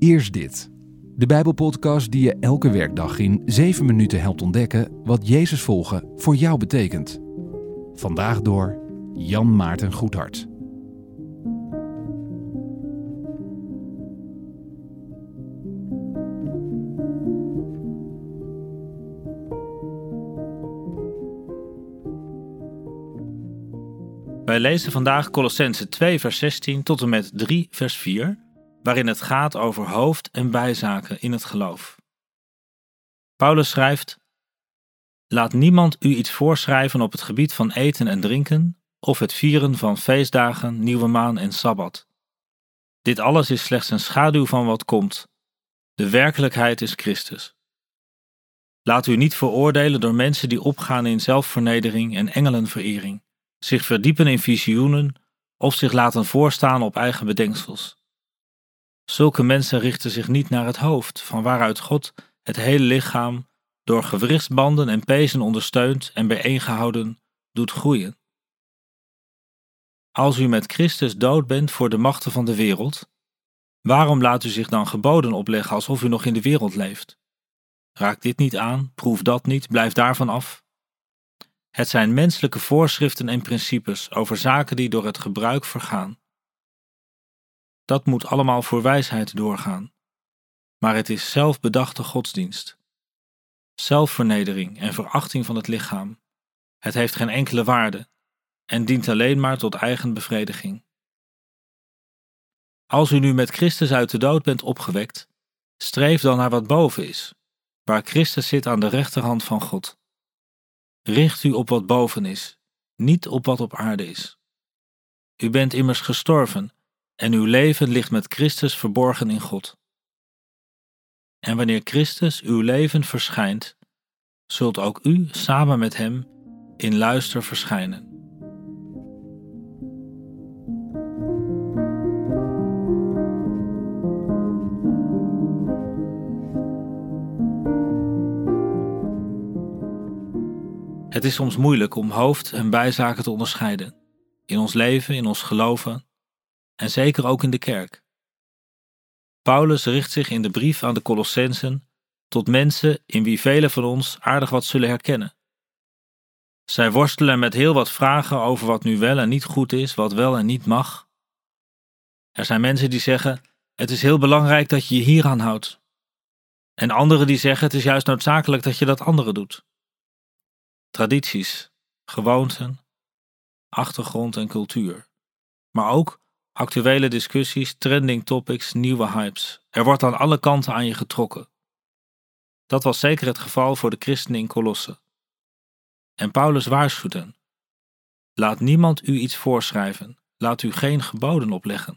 Eerst dit. De Bijbelpodcast die je elke werkdag in 7 minuten helpt ontdekken wat Jezus volgen voor jou betekent. Vandaag door Jan Maarten Goedhart. Wij lezen vandaag Kolossenzen 2 vers 16 tot en met 3 vers 4, waarin het gaat over hoofd- en bijzaken in het geloof. Paulus schrijft: Laat niemand u iets voorschrijven op het gebied van eten en drinken, of het vieren van feestdagen, nieuwe maan en sabbat. Dit alles is slechts een schaduw van wat komt. De werkelijkheid is Christus. Laat u niet veroordelen door mensen die opgaan in zelfvernedering en engelenverering, zich verdiepen in visioenen of zich laten voorstaan op eigen bedenksels. Zulke mensen richten zich niet naar het hoofd, van waaruit God het hele lichaam door gewrichtsbanden en pezen ondersteund en bijeengehouden doet groeien. Als u met Christus dood bent voor de machten van de wereld, waarom laat u zich dan geboden opleggen alsof u nog in de wereld leeft? Raak dit niet aan, proef dat niet, blijf daarvan af. Het zijn menselijke voorschriften en principes over zaken die door het gebruik vergaan. Dat moet allemaal voor wijsheid doorgaan. Maar het is zelfbedachte godsdienst. Zelfvernedering en verachting van het lichaam. Het heeft geen enkele waarde en dient alleen maar tot eigen bevrediging. Als u nu met Christus uit de dood bent opgewekt, streef dan naar wat boven is, waar Christus zit aan de rechterhand van God. Richt u op wat boven is, niet op wat op aarde is. U bent immers gestorven en uw leven ligt met Christus verborgen in God. En wanneer Christus uw leven verschijnt, zult ook u samen met hem in luister verschijnen. Het is soms moeilijk om hoofd- en bijzaken te onderscheiden, in ons leven, in ons geloven en zeker ook in de kerk. Paulus richt zich in de brief aan de Kolossenzen tot mensen in wie velen van ons aardig wat zullen herkennen. Zij worstelen met heel wat vragen over wat nu wel en niet goed is, wat wel en niet mag. Er zijn mensen die zeggen: het is heel belangrijk dat je je hieraan houdt. En anderen die zeggen: het is juist noodzakelijk dat je dat andere doet. Tradities, gewoonten, achtergrond en cultuur. Maar ook actuele discussies, trending topics, nieuwe hypes. Er wordt aan alle kanten aan je getrokken. Dat was zeker het geval voor de christenen in Kolosse. En Paulus waarschuwt hen: laat niemand u iets voorschrijven, laat u geen geboden opleggen.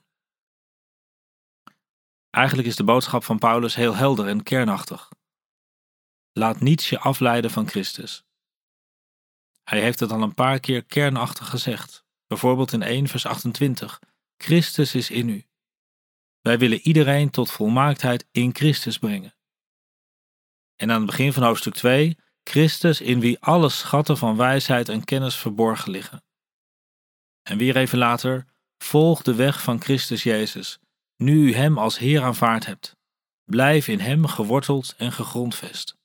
Eigenlijk is de boodschap van Paulus heel helder en kernachtig. Laat niets je afleiden van Christus. Hij heeft het al een paar keer kernachtig gezegd, bijvoorbeeld in 1 vers 28. Christus is in u. Wij willen iedereen tot volmaaktheid in Christus brengen. En aan het begin van hoofdstuk 2, Christus in wie alle schatten van wijsheid en kennis verborgen liggen. En weer even later, volg de weg van Christus Jezus, nu u hem als Heer aanvaard hebt. Blijf in hem geworteld en gegrondvest.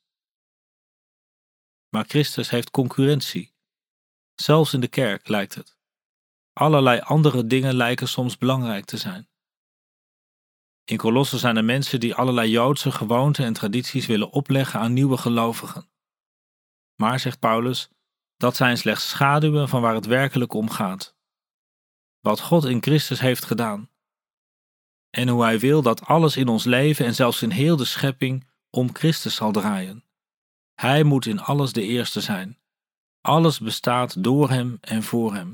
Maar Christus heeft concurrentie. Zelfs in de kerk lijkt het. Allerlei andere dingen lijken soms belangrijk te zijn. In Kolosse zijn er mensen die allerlei Joodse gewoonten en tradities willen opleggen aan nieuwe gelovigen. Maar, zegt Paulus, dat zijn slechts schaduwen van waar het werkelijk om gaat. Wat God in Christus heeft gedaan. En hoe Hij wil dat alles in ons leven en zelfs in heel de schepping om Christus zal draaien. Hij moet in alles de eerste zijn. Alles bestaat door hem en voor hem.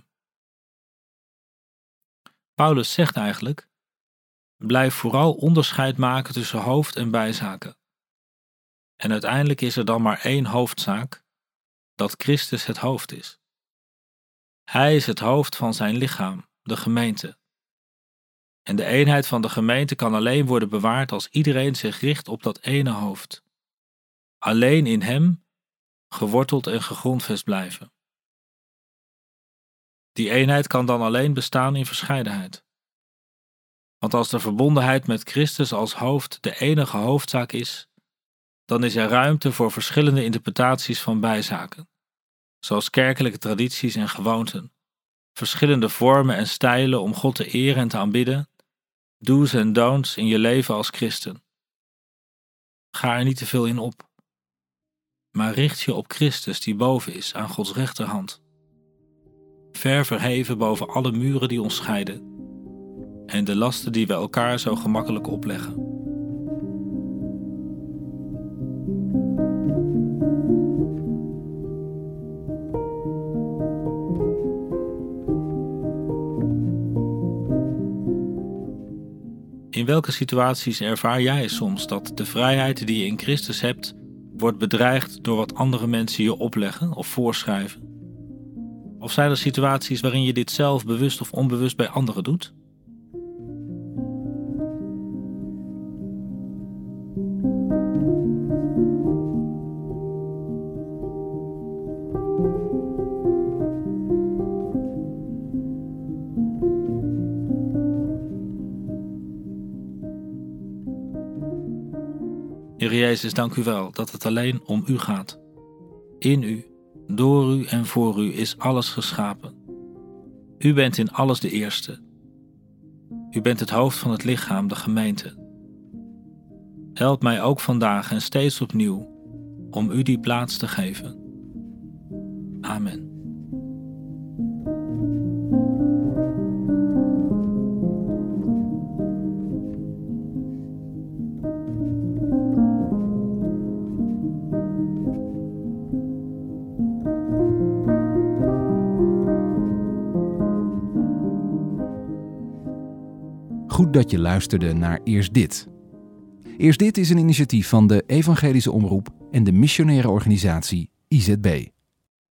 Paulus zegt eigenlijk: blijf vooral onderscheid maken tussen hoofd- en bijzaken. En uiteindelijk is er dan maar één hoofdzaak, dat Christus het hoofd is. Hij is het hoofd van zijn lichaam, de gemeente. En de eenheid van de gemeente kan alleen worden bewaard als iedereen zich richt op dat ene hoofd. Alleen in hem geworteld en gegrondvest blijven. Die eenheid kan dan alleen bestaan in verscheidenheid. Want als de verbondenheid met Christus als hoofd de enige hoofdzaak is, dan is er ruimte voor verschillende interpretaties van bijzaken, zoals kerkelijke tradities en gewoonten, verschillende vormen en stijlen om God te eren en te aanbidden, do's en don'ts in je leven als christen. Ga er niet te veel in op, maar richt je op Christus die boven is aan Gods rechterhand, ver verheven boven alle muren die ons scheiden en de lasten die we elkaar zo gemakkelijk opleggen. In welke situaties ervaar jij soms dat de vrijheid die je in Christus hebt, wordt bedreigd door wat andere mensen je opleggen of voorschrijven? Of zijn er situaties waarin je dit zelf bewust of onbewust bij anderen doet? Heer Jezus, dank u wel dat het alleen om u gaat. In u, door u en voor u is alles geschapen. U bent in alles de eerste. U bent het hoofd van het lichaam, de gemeente. Help mij ook vandaag en steeds opnieuw om u die plaats te geven. Amen. Goed dat je luisterde naar Eerst Dit. Eerst Dit is een initiatief van de Evangelische Omroep en de missionaire organisatie IZB.